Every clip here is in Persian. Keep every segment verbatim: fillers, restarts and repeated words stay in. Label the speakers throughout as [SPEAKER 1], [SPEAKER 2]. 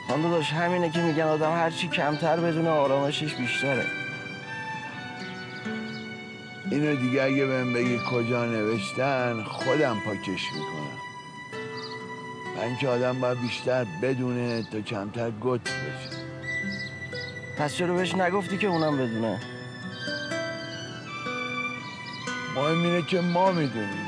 [SPEAKER 1] خان داداش همینه که میگن آدم هرچی کمتر بدونه آرامشش بیشتره.
[SPEAKER 2] اینو دیگه اگه بهم بگی کجا نوشتن خودم پاکش میکنم. من که آدم باید بیشتر بدونه تا کمتر گت بشه.
[SPEAKER 1] پس چرا بهش نگفتی که اونم بدونه؟
[SPEAKER 2] مهم اینه که ما میدونیم.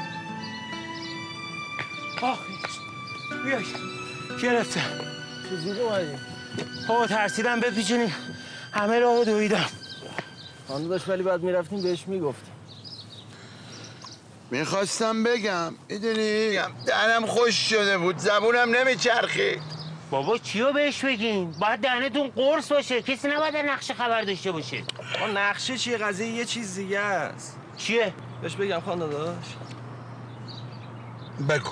[SPEAKER 3] آخ بیای گرفتم.
[SPEAKER 1] چجوری اومدی؟
[SPEAKER 3] آقا ترسیدم بپیچونیم همه راهو دویدم.
[SPEAKER 1] خان داداش ولی بعد میرفتیم بهش میگفتیم.
[SPEAKER 2] میخواستم بگم میدونی دهنم خوش شده بود زبونم نمیچرخید.
[SPEAKER 3] بابا چیو بهش بگین؟ باید دهنتون قرص باشه، کسی نباید نقشه خبر داشته باشه.
[SPEAKER 1] آقا نقشه چیه؟ قضیه یه چیز دیگه است.
[SPEAKER 3] چیه؟
[SPEAKER 1] بهش بگم خان داداش؟
[SPEAKER 2] بگو.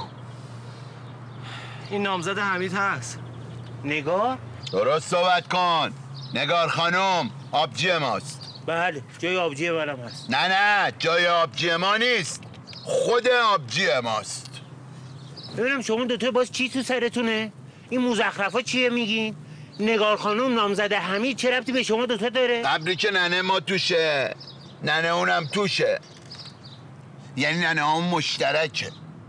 [SPEAKER 1] این نامزد حمید هست.
[SPEAKER 3] نگار؟
[SPEAKER 2] درست صحبت کن. نگار خانم آبجی ماست.
[SPEAKER 3] بله جای آبجی منم هست.
[SPEAKER 2] نه نه جای آبجی ما نیست، خود آبجی ماست.
[SPEAKER 3] ببینم شما دوتا باز چی تو سرتونه؟ این مزخرفا چیه میگین؟ نگار خانم نامزد حمید چه ربطی به شما دوتا داره؟
[SPEAKER 2] قبری که ننه ما توشه ننه اونم توشه، یعنی ننه هم مشترکه.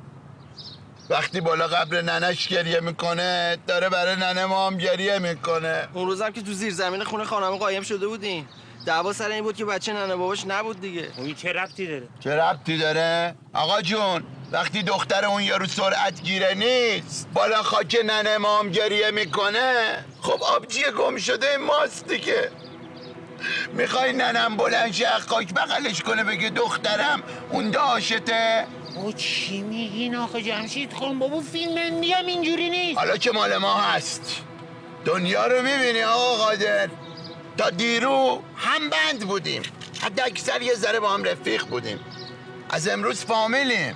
[SPEAKER 2] وقتی بالا قبر ننش گریه میکنه داره برای ننه ما هم گریه میکنه.
[SPEAKER 1] اون روزم که تو زیر زمین خونه خانم قایم شده بودیم دعوا سر این بود که بچه ننه باباش نبود دیگه.
[SPEAKER 3] این چه ربطی داره؟
[SPEAKER 2] چه ربطی داره؟ آقا جون وقتی دختر اون یارو سرعت گیره نیست بالا خاک ننه ما هم گریه میکنه، خب آبجی گم شده ماست دیگه. میخوای ننم بلند شه خاک بغلش کنه بگه دخترم اون داشته؟
[SPEAKER 3] او چی میگین آخه جمشید خان؟ بابا فیلم هندی هم اینجوری نیست.
[SPEAKER 2] حالا که مال ما هست دنیا رو میبینی آقا قادر. تا دیرو هم بند بودیم، حتی اکثر یه ذره با هم رفیق بودیم، از امروز فامیلیم.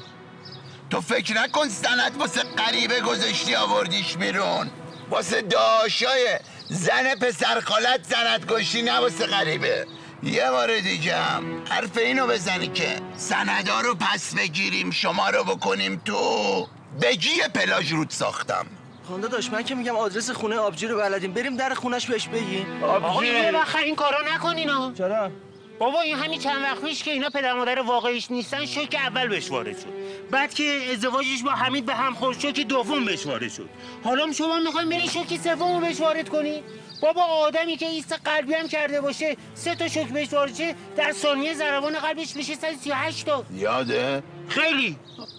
[SPEAKER 2] تو فکر نکن سند واسه غریبه گذاشتی آوردیش بیرون، واسه داشای زن پسر خالت سند گشتی، نه واسه غریبه. یه بار دیگه هم حرف اینو بزنی که سندا رو پس بگیریم شما رو بکنیم تو بگی یه پلاژ رود ساختم.
[SPEAKER 1] خان داداش من که میگم آدرس خونه آبجی رو بلدیم بریم در خونش بهش بگیم.
[SPEAKER 3] آقا یه وقت این کارا نکنین ها.
[SPEAKER 1] چرا؟
[SPEAKER 3] بابا این همین چند وقت پیش که اینا پدر مادر واقعیش نیستن شوک اول بهش وارد شد، بعد که ازدواجش با حمید به هم خورد شوک دوم بهش وارد شد، حالا شما میخواین برین شوک سومو بهش وارد کنی؟ بابا آدمی که ایست قلبی هم کرده باشه سه تا شوک بهش وارد شه در ثانیه ضربان قلبش میشه صد و سی و هشت تا.
[SPEAKER 2] یاده؟
[SPEAKER 3] خیلی.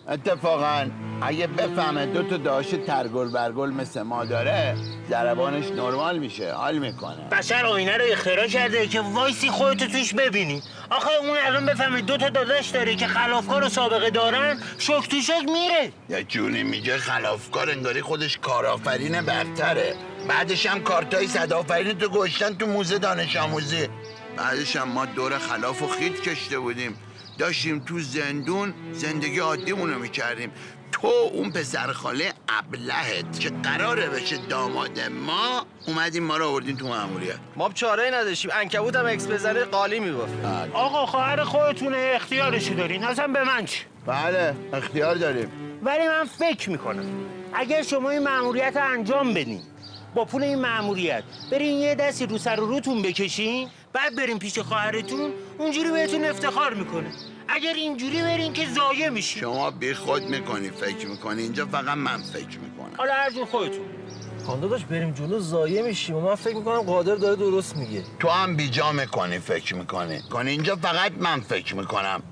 [SPEAKER 2] اتفاقا اگه بفهمه دو تا داش ترگل برگل مثل ما داره ضربانش نرمال میشه، حال میکنه.
[SPEAKER 3] بشر آینه رو اختراع کرده که وایسی خودتو توش ببینی. آخه اون الان بفهمه دو تا داداش داره که خلافکار و سابقه دارن شوک تو شوک میره.
[SPEAKER 2] یه جونی میگه خلافکار انگاری خودش کارآفرین برتره، بعدش هم کارتای صدآفرین تو گشتن تو موزه دانش آموزی. بعدش هم ما دور خلاف و خیت کشته بودیم، داشتیم تو زندون زندگی عادیمونو میکردیم. تو اون پسر خاله ابلهت که قراره بشه داماد ما اومدیم ما رو آوردین تو ماموریت.
[SPEAKER 1] ما چاره‌ای نداشتیم، عنکبوت هم اکس بزنه قالی میگفت.
[SPEAKER 3] آقا خواهر خودتونه اختیارشو دارین، اصلا به من چی؟
[SPEAKER 2] بله اختیار داریم.
[SPEAKER 3] ولی من فکر میکنم اگر شما این مأموریت رو انجام بدین با پول این مأموریت برین یه دستی رو سر و روتون بکشین بعد برین پیش خواهرتون اونجوری بهتون افتخار میکنه. اگر اینجوری برین که ضایع میشین.
[SPEAKER 2] شما بی خود میکنی فکر میکنی، اینجا فقط من فکر میکنم.
[SPEAKER 3] حالا هر جور خودتون.
[SPEAKER 1] خان داداش بریم جلو ضایع میشیم و من فکر میکنم قادر داره درست میگه.
[SPEAKER 2] تو هم بیجا میکنی فکر میکنی کنی اینجا فقط من فکر میکنم،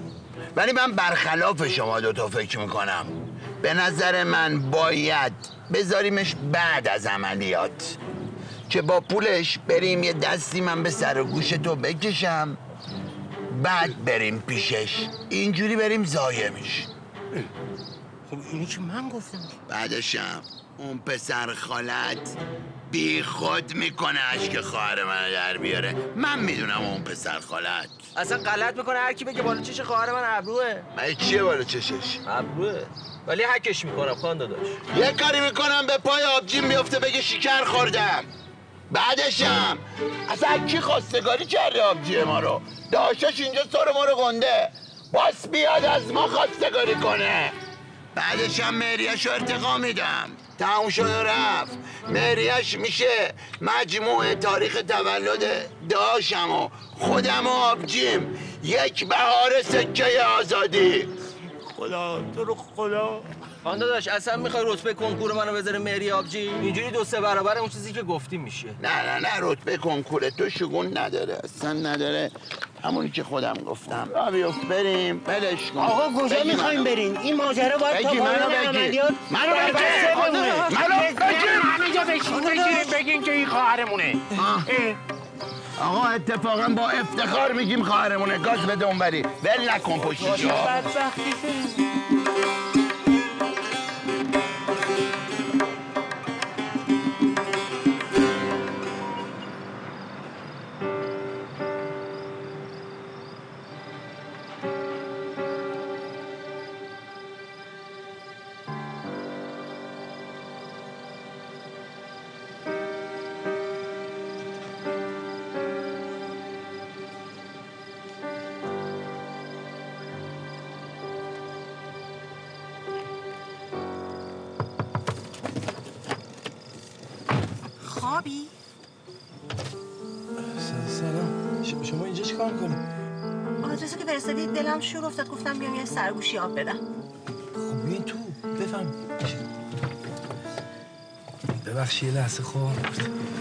[SPEAKER 2] ولی من برخلاف شما دوتا فکر میکنم. به نظر من باید بذاریمش بعد از عملیات که با پولش بریم یه دستی من به سر و گوش تو بکشم بعد بریم پیشش، اینجوری بریم ضایع میشیم.
[SPEAKER 3] خب اینی که من گفتم.
[SPEAKER 2] بعدشم اون پسر خالت بی خود میکنه اشک خواهر من در بیاره. من میدونم اون پسر خالت
[SPEAKER 1] اصلا غلط میکنه هر کی بگه بالا چش خواهر من ابروه.
[SPEAKER 2] من چیه بالا چشش؟
[SPEAKER 1] ابروه. ولی حکش میکنم خان داداش.
[SPEAKER 2] یه کاری میکنم به پای آبجیم بیفته بگه شکر خوردم. بعدشم اصلا کی خواستگاری کرده آبجی ما رو؟ داشتاش اینجا سر ما رو گنده، باس بیاد از ما خواستگاری کنه. بعدشم مهریه‌شو ارتقا میدم. تموم شد و رفت. مهریه‌اش میشه مجموع تاریخ تولد داشم و خودم و آبجیم. یک بهار سکه آزادی.
[SPEAKER 3] خدا تو رو خدا.
[SPEAKER 1] خان داداش اصلا میخوای رتبه کنکور منو بذاره مهری آبجی؟ اینجوری دو سه برابر اون چیزی که گفتی میشه.
[SPEAKER 2] نه نه نه رتبه کنکور تو شگون نداره، اصلا نداره. همونی که خودم گفتم. را بیفت بریم بلش کن.
[SPEAKER 3] آقا کجا میخوایم برین؟ این ماجرا باید تا پایان عملیات
[SPEAKER 2] منو بگی منو بگی
[SPEAKER 3] همینجا بشین بگین که این خواهرمونه.
[SPEAKER 2] آقا اتفاقا با افتخار میگیم خواهرمونه. گاز بده اونوری ول نکن پشتشو.
[SPEAKER 4] خوابی؟
[SPEAKER 1] سلام. شما اینجا چیکار می‌کنید؟
[SPEAKER 4] آدرسی که فرستادی دلم شور افتاد گفتم بیام یه سرگوشی آب بدم.
[SPEAKER 1] خب بیاین تو بفهم. ببخشید یه لحظه خواب.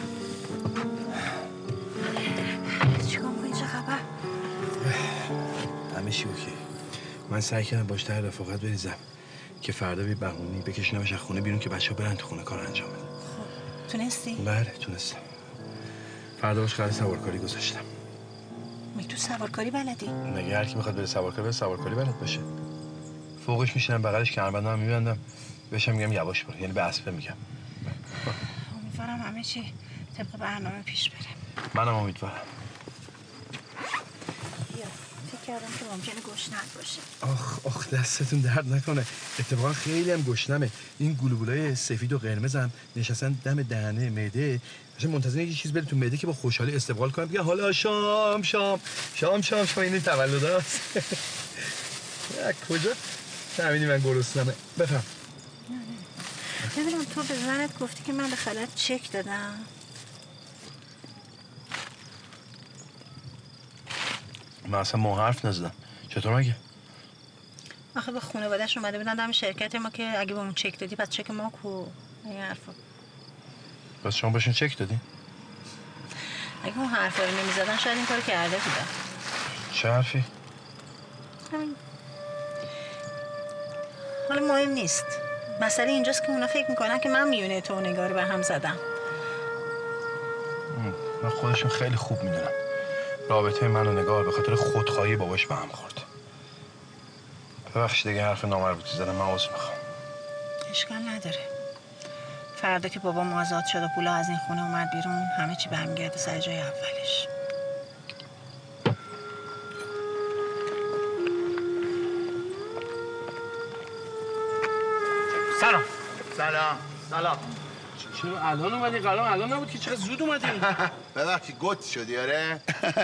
[SPEAKER 4] چیکار می‌کنی؟ چه خبر؟
[SPEAKER 5] همه چی اوکی. من سعی کردم باش در رفاقت بریزم که فردا بی بهونی بکشونمش از خونه بیرون که بچه‌ها برن تو خونه کار انجام بدن.
[SPEAKER 4] خب تونستی؟
[SPEAKER 5] بله تونستم. فردا باش قرار سوارکاری گذاشتم.
[SPEAKER 4] مگه تو سوارکاری بلدی؟
[SPEAKER 5] مگه هر کی میخواد بره سوارکاری بره سوارکاری بلد باشه. فوقش میشینم بغلش کمربندم میبندم بهشم میگم یواش برو، یعنی به اسبه میگم.
[SPEAKER 4] امیدوارم همه چی طبق برنامه پیش بره.
[SPEAKER 5] منم امیدوارم.
[SPEAKER 4] بیا فکر کردم که ممکنه گشنت باشه.
[SPEAKER 5] آخ آخ دستتون درد نکنه. اتفاقا خیلی هم گشنمه. این گلوبولای سفید و قرمزم نشستن دم دهنه معده. مثلا منتظر یه چیز بره تو معده که با خوشحالی استقبال کنم بگم حالا شام شام شام شام شام این تولداست. کجا فهمیدی من گرسنمه؟ بفهم.
[SPEAKER 4] ببینم تو به زنت گفتی که من به خالت چک دادم.
[SPEAKER 5] من اصلا ما حرف نزدم. چطور مگه؟
[SPEAKER 4] آخه به خانواده‌اش اومده بودن دم شرکت ما که اگه به اون چک دادی پس چک ما کو؟ این حرفا.
[SPEAKER 5] پس شما باشین چک دادی؟
[SPEAKER 4] اگه اون حرفا رو نمی‌زدن شاید این کارو کرده بودن.
[SPEAKER 5] چه حرفی؟
[SPEAKER 4] همین. حالا مهم نیست. مسئله اینجاست که اونا فکر میکنن که من میونه تو و نگار به هم زدم.
[SPEAKER 5] من خودشون خیلی خوب میدونم. رابطه من و نگار به خاطر خودخواهی باباش به هم خورد. ببخشید دیگه حرف نامربوطی زدم، من عذر میخوام.
[SPEAKER 4] اشکال نداره. فردا که بابام آزاد شد و پولا از این خونه اومد بیرون همه چی برمیگرده سر جای اولش.
[SPEAKER 3] سلام.
[SPEAKER 2] سلام.
[SPEAKER 1] سلام.
[SPEAKER 5] چرا الان اومدی؟ قرار الان نبود که چقدر زود اومدی؟
[SPEAKER 2] ببخشید گت شدی آره؟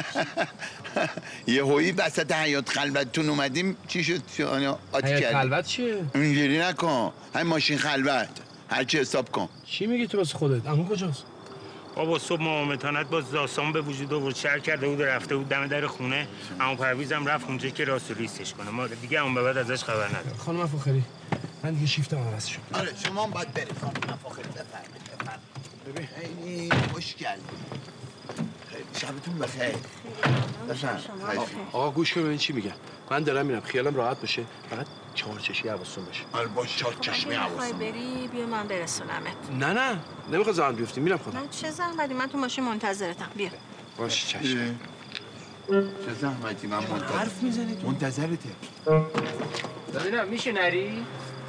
[SPEAKER 2] یه هویی وسط حیات خلوتتون اومدیم چی شد؟ آتی کردی؟
[SPEAKER 5] حیات خلوت چیه؟
[SPEAKER 2] اینجوری نکن. همین ماشین خلوت. هرچی حساب کن.
[SPEAKER 5] چی میگی تو واسه خودت؟ عمو کجاست؟
[SPEAKER 3] بابا صبح مامتانت باز داستان به وجود آورد، شهر کرده بود و رفته بود دم در خونه. اما پرویزم رفت اونجا که راست و ریستش کنه. ما دیگه اون به بعد ازش خبر ندارم.
[SPEAKER 5] خانم افاخری من دیگه شیفتم عوض شد.
[SPEAKER 2] آره شما هم باید برید خانم افاخری. بفرمایید بفرمایید. خیلی خوش کردید. خیلی شبتون بخیر. بفرمایید.
[SPEAKER 5] آقا گوش کن ببین چی میگم. من دارم میرم خیالم راحت باشه، فقط چهار چشمی حواستون باشه.
[SPEAKER 2] آره با چهار چشمی
[SPEAKER 4] اگه
[SPEAKER 2] حواستون.
[SPEAKER 4] میخوای بری بیا من برسونمت.
[SPEAKER 5] نه نه نمیخواد زحمت بیفتی، میرم خودم.
[SPEAKER 4] من چه زحمتی؟ من تو ماشین منتظرتم. بیا.
[SPEAKER 5] باشه چشم.
[SPEAKER 2] چه زحمتی من منتظر.
[SPEAKER 5] حرف میزنی تو؟
[SPEAKER 2] منتظرته.
[SPEAKER 3] ببینم میشه نری؟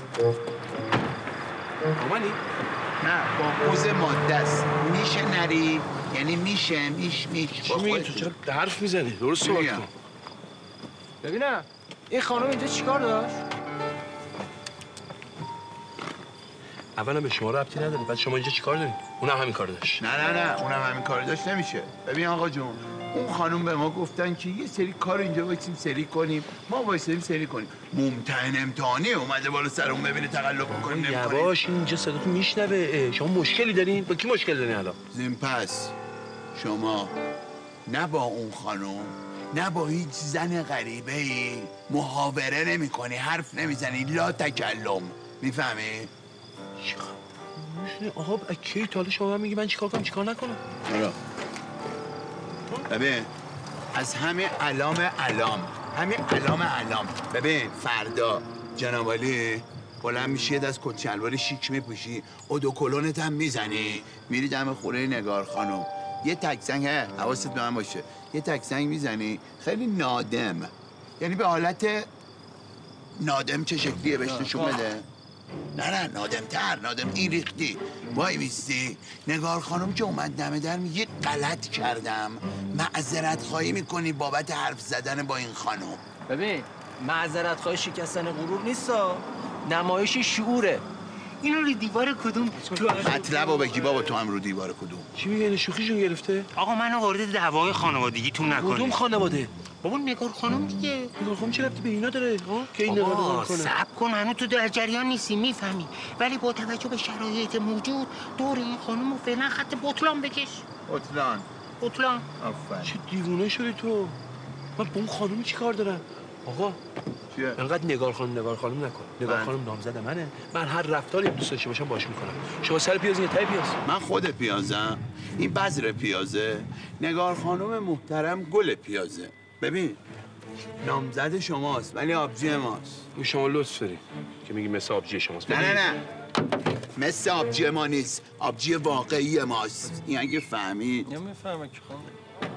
[SPEAKER 5] مامانی؟
[SPEAKER 2] نه با موز ماده است. میشه نری یعنی میشه میش میش.
[SPEAKER 5] چی میگی تو؟ چرا حرف میزنی؟ درست صحبت کن.
[SPEAKER 3] ببینم این خانم اینجا چیکار داشت؟
[SPEAKER 5] اولا به شما ربطی نداره، بعد شما اینجا چیکار دارید؟ اونم همین کار داشت.
[SPEAKER 2] نه نه نه اونم همین کار داشت نمیشه. ببین آقا جون اون خانم به ما گفتن که یه سری کار اینجا وایسیم سری کنیم، ما وایسیم سری کنیم. ممتحن امتحانی اومده بالا سرمون ببینه تقلب کنیم نمی‌کنیم.
[SPEAKER 5] یواش اینجا صداتون میشنوه. شما مشکلی دارین؟ با کی مشکل دارین الان؟
[SPEAKER 2] زین پس شما نه با اون خانم نه با هیچ زن غریبه ای محاوره نمی کنی، حرف نمیزنی، لا تکلم. میفهمی؟
[SPEAKER 5] آقا کی تا حالا شما میگی من چیکار کنم چیکار نکنم؟
[SPEAKER 2] آره. ببین از همه علام علام همین علام علام ببین فردا جناب علی بلند میشی، یه دست کت شلوار شیک میپوشی، ادوکلونت هم میزنی، میری دم خوره نگار خانم، یه تکسنگ، حواست به من باشه، یه تکسنگ میزنی خیلی نادم، یعنی به حالت نادم چه شکلیه بهش نشون بده. نه نه نادمتر، نادم این ریختی وای میستی نگار خانم که اومد دم در میگه غلط کردم، معذرت خواهی میکنی بابت حرف زدن با این خانم.
[SPEAKER 1] ببین معذرت خواهی شکستن غرور نیستا، نمایش شعوره.
[SPEAKER 3] اینو رو دیوار کدوم تو
[SPEAKER 2] مطلبو بگی بابا، تو هم رو دیوار کدوم؟
[SPEAKER 5] چی میگه؟ این شوخیشون گرفته؟
[SPEAKER 3] آقا منو وارد دعوای خانوادگیتون نکنید.
[SPEAKER 5] کدوم خانواده؟
[SPEAKER 3] بابا نگار خانم دیگه.
[SPEAKER 5] نگار خانم چه ربطی به اینا داره؟ ها که این نگار
[SPEAKER 3] بابا
[SPEAKER 5] کنه؟
[SPEAKER 3] صبر کن، هنوز تو در جریان نیستی، میفهمی، ولی با توجه به شرایط موجود دور این خانم رو فعلا خط بطلان بکش.
[SPEAKER 2] بطلان
[SPEAKER 3] بطلان.
[SPEAKER 2] آفرین.
[SPEAKER 5] چه دیوونه شدی تو؟ من با اون خانم چی کار دارم؟ آقا
[SPEAKER 2] چیه؟
[SPEAKER 5] انقدر نگار خانم نگار خانم نکن. نگار
[SPEAKER 2] من.
[SPEAKER 5] خانم نامزد منه، من هر رفتاری دوست داشته باشم باش میکنم. شما سر پیاز یا ته پیاز؟
[SPEAKER 2] من خود پیازم، این بذر پیازه، نگار خانم محترم گل پیازه. ببین نامزد شماست ولی آبجی ماست.
[SPEAKER 5] شما لطف دارین که میگی مثل آبجی شماست.
[SPEAKER 2] نه نه نه مثل آبجی ما نیست، آبجی واقعی ماست. این اگه فهمید.
[SPEAKER 1] نمیفهمه که خانم.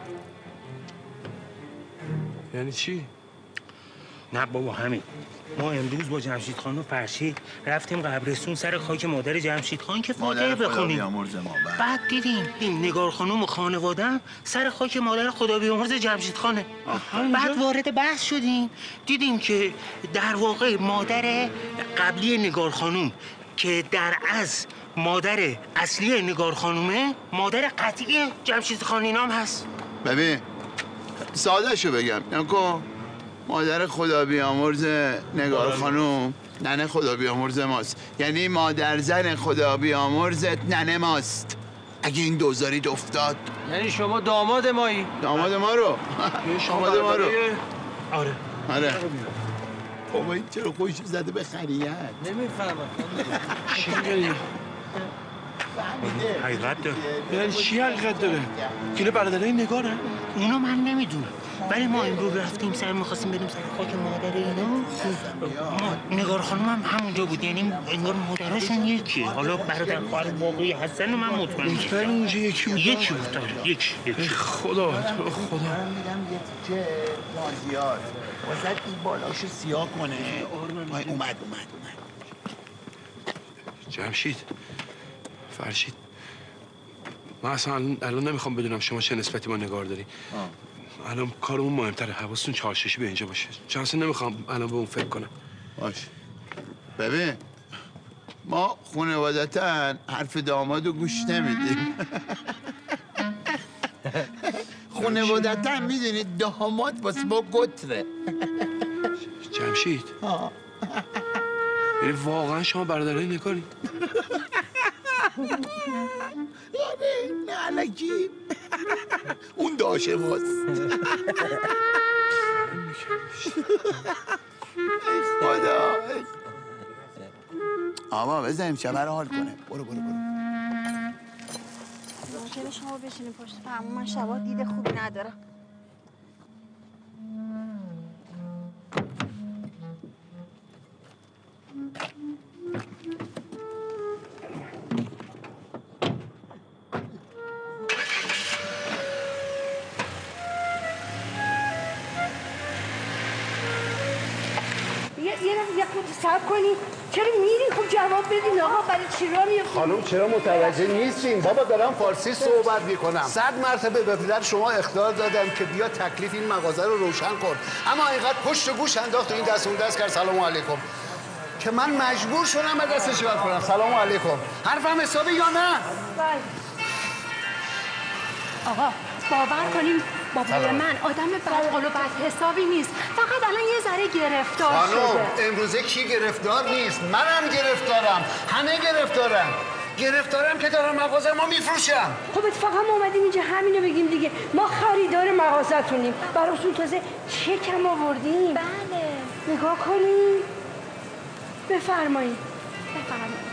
[SPEAKER 5] یعنی چی؟
[SPEAKER 3] نه بابا همین، ما امروز با جمشید خان و فرشید رفتیم قبرستون سر خاک مادر جمشید خان که فاتحه بخونیم.
[SPEAKER 2] بیامرز ما بعد.
[SPEAKER 3] بعد دیدیم این نگار خانم و خانواده‌ام سر خاک مادر خدا بیامرز جمشید خانه. بعد وارد بحث شدیم، دیدیم که در واقع مادر قبلی نگار خانم که در از مادر اصلی نگار خانومه، مادر قطعی جمشید خان اینام هست.
[SPEAKER 2] ببین ساده شو بگم، نکن مادر خدا بیامرز نگار خانوم ننه خدا بیامرز ماست، یعنی مادر زن خدا بیامرزت ننه ماست. اگه این دوزارید افتاد
[SPEAKER 1] یعنی شما داماد مایی؟
[SPEAKER 2] داماد ما رو داماد ما رو
[SPEAKER 3] آره
[SPEAKER 2] آره. بابا این چرا خوش زده به خریت؟
[SPEAKER 1] نمیفهمم.
[SPEAKER 5] چی میگی؟
[SPEAKER 3] حقیقت داره.
[SPEAKER 5] یعنی چی حقیقت داره؟ کیلو برادرای نگاره؟
[SPEAKER 3] اونو من نمیدونم، ولی ما امروز رفتیم سر میخواستیم بریم سر خاک مادر اینا، ما نگار خانم هم همونجا بود، یعنی انگار مادرشون یکیه. حالا برادر خواهر واقعی هستن و من مطمئن نیستم.
[SPEAKER 5] مطمئن اونجا یکی بود؟
[SPEAKER 3] یکی بود داره، یکی یکی.
[SPEAKER 5] خدا تو رو خدا.
[SPEAKER 2] من میدم یه تیکه مازیار واسه این بالاشو سیاه کنه. وای اومد اومد اومد.
[SPEAKER 5] جمشید، فرشید، من اصلا الان, الان نمیخوام بدونم شما چه نسبتی با نگار داری. الان کارمون مهمتره، حواستون چهارششی به اینجا باشه. چون اصلا نمیخوام الان به اون فکر کنم.
[SPEAKER 2] باش. ببین ما خانوادتا حرف دامادو گوش نمیدیم. خانوادتا میدونید داماد واسه ما گتره.
[SPEAKER 5] جمشید، یعنی واقعا شما برادرای نگاری؟
[SPEAKER 2] نه علکی اون داشه ماست. خدا آما بزنیم شبه رو حال کنه. برو برو برو.
[SPEAKER 6] ممکنه شما بشینید پشت فرمون، من شبا دید خوبی ندارم. یه یه خود صبر کنی. چرا میرین؟ خب جواب بدین آقا، برای چی را میفتین؟
[SPEAKER 7] خانم چرا متوجه نیستین؟ بابا دارم فارسی صحبت میکنم. صد مرتبه به پدر شما اخطار دادم که بیا تکلیف این مغازه رو روشن کن، اما اینقدر پشت و گوش انداخت و این دست اون دست کرد سلام علیکم که من مجبور شدم به دستش یاد کنم. سلام علیکم. حرفم حسابی یا نه؟
[SPEAKER 6] بله. آقا باور کنیم بابای من آدم بدقول و بد حسابی نیست، فقط الان یه ذره گرفتار
[SPEAKER 7] خانم
[SPEAKER 6] شده.
[SPEAKER 7] امروزه کی گرفتار نیست؟ منم گرفتارم، همه گرفتارم. گرفتارم که دارم مغازه ما میفروشم.
[SPEAKER 6] خب اتفاقا ما اومدیم اینجا همینو بگیم دیگه، ما خریدار مغازتونیم، براتون تازه چکم آوردیم.
[SPEAKER 8] بله.
[SPEAKER 6] نگاه کنیم. بفرمایید.
[SPEAKER 8] بفرمایید.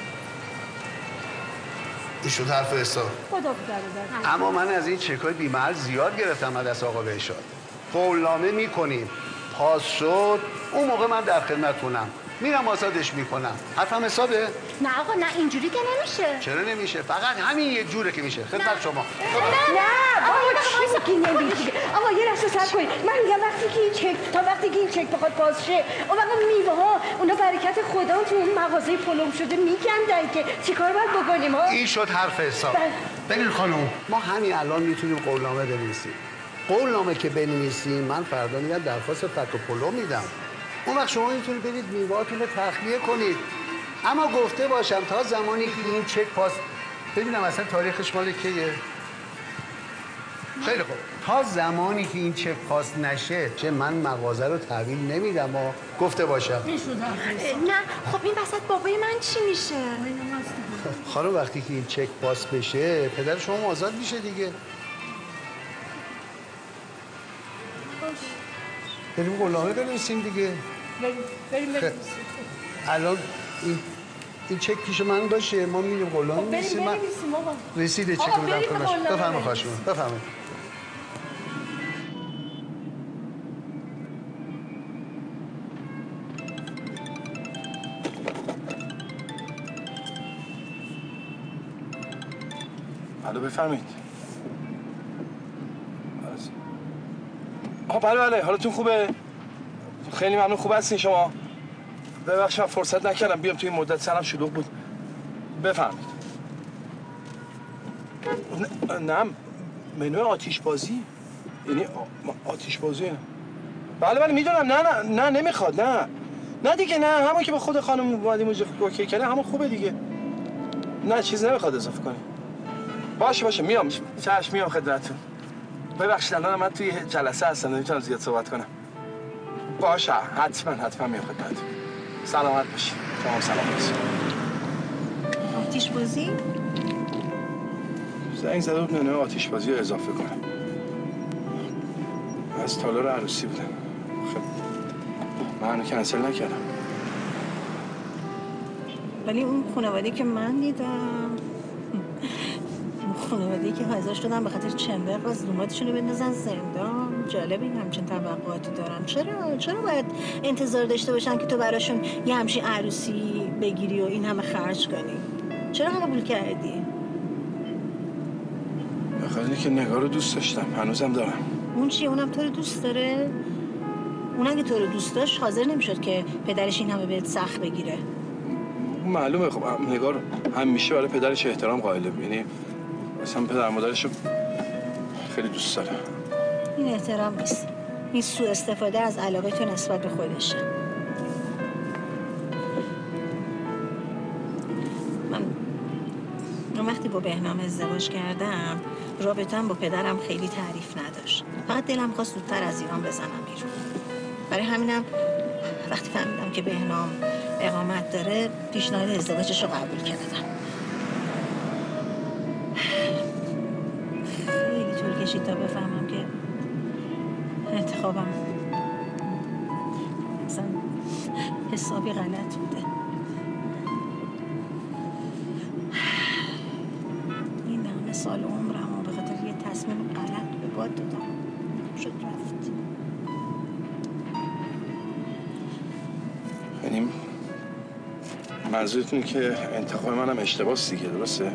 [SPEAKER 7] این شد حرف حساب.
[SPEAKER 6] خدا بدرد.
[SPEAKER 7] اما من از این چکای بی‌محل زیاد گرفتم از دست آقا بهشاد. قولنامه میکنیم، پاس شد، اون موقع من در خدمتتونم. میرم آزادش میکنم. حرفم حسابه؟
[SPEAKER 8] نه آقا نه اینجوری که نمیشه.
[SPEAKER 7] چرا نمیشه؟ فقط همین یک جوره که میشه. خدمت شما.
[SPEAKER 6] نه بابا چی میگی نمیشه؟ آقا یه لحظه صبر کنید. من میگم وقتی که این چک تا وقتی که این چک بخواد باز شه، اون وقت میوه ها اونا برکت خدا تو اون مغازه پلم شده میگندن که چیکار باید بکنیم ها؟
[SPEAKER 7] این شد حرف حساب. ببین خانم، ما همین الان میتونیم قولنامه بنویسیم. قولنامه که بنویسیم من فردا میرم درخواست فک و پلو میدم. اون وقت شما میتونید برید میوه‌هاتون رو تخلیه کنید. اما گفته باشم تا زمانی که این چک پاس ببینم اصلا تاریخش مال کیه. خیلی خوب. تا زمانی که این چک پاس نشه چه من مغازه رو تحویل نمیدم و گفته باشم.
[SPEAKER 8] نه خب این وسط بابای من چی میشه؟
[SPEAKER 7] خانم وقتی که این چک پاس بشه پدر شما آزاد میشه دیگه. بریم قولنامه بنویسیم دیگه.
[SPEAKER 6] بریم بریم بریم.
[SPEAKER 7] الان این این چک پیش من باشه، ما میریم قولنامه
[SPEAKER 6] بریم
[SPEAKER 7] می‌نویسیم. من
[SPEAKER 6] بنویسیم بابا.
[SPEAKER 7] رسید چک
[SPEAKER 6] آقا
[SPEAKER 7] میدم
[SPEAKER 6] بریم
[SPEAKER 7] خدمتش.
[SPEAKER 6] قولنامه
[SPEAKER 7] بفرمایید
[SPEAKER 6] بنویسیم.
[SPEAKER 7] خواهش می‌کنم. بفرمایید.
[SPEAKER 5] الو بفرمایید. آها بله بله حالتون خوبه؟ خیلی ممنون. خوب هستین شما؟ ببخشید من فرصت نکردم بیام توی این مدت، سرم شلوغ بود. بفرمایید. نه, نه منو آتیش بازی؟ یعنی آتیش بازی؟ بله بله میدونم. نه نه نه نمیخواد. نه نه دیگه نه، همون که به خود خانم اومدیم اونجا اوکی کرده همون خوبه دیگه. نه چیز نمیخواد اضافه کنی. باشه باشه میام. چشم میام خدمتتون. ببخشید الان من توی جلسه هستم نمیتونم زیاد صحبت کنم. باشه حتما حتما میام خدمتتون. سلامت باشی. شما سلامت باشی.
[SPEAKER 4] آتیش بازی؟
[SPEAKER 5] زنگ زده بود منو آتیش بازی رو اضافه کنم. از تالار عروسی بودم. خب من هنو کنسل نکردم.
[SPEAKER 4] ولی اون خانواده که من دیدم، اون خانواده که حاضر شدن به خاطر چنبق از دوماتشون رو بندازن زندان. جالب این همچین توقعاتی دارن. چرا چرا باید انتظار داشته باشن که تو براشون یه همچین عروسی بگیری و این همه خرج کنی؟ چرا قبول کردی؟
[SPEAKER 5] به خاطر که نگار رو دوست داشتم، هنوزم دارم.
[SPEAKER 4] اون چیه؟ اونم تو رو دوست داره؟ اون اگه تو رو دوست داشت حاضر نمیشد که پدرش این همه بهت سخت بگیره.
[SPEAKER 5] معلومه. خب نگار همیشه برای پدرش احترام قائله. یعنی مثلا پدر مادرش رو خیلی دوست داره.
[SPEAKER 4] این احترام نیست. این سوء استفاده از علاقه تو نسبت به خودشه. من من وقتی با بهنام ازدواج کردم رابطه‌ام با پدرم خیلی تعریف نداشت. فقط دلم خواست زودتر از ایران بزنم بیرون. برای همینم وقتی فهمیدم که بهنام اقامت داره پیشنهاد ازدواجش رو قبول کردم. خیلی طول کشید تا بفهمم که انتخابم مثلا حسابی غلط بوده. این همه سال عمرم به خاطر یه تصمیم غلط به باد دادم. شد رفت.
[SPEAKER 5] یعنی منظورتون که انتخاب منم اشتباهه دیگه، درسته؟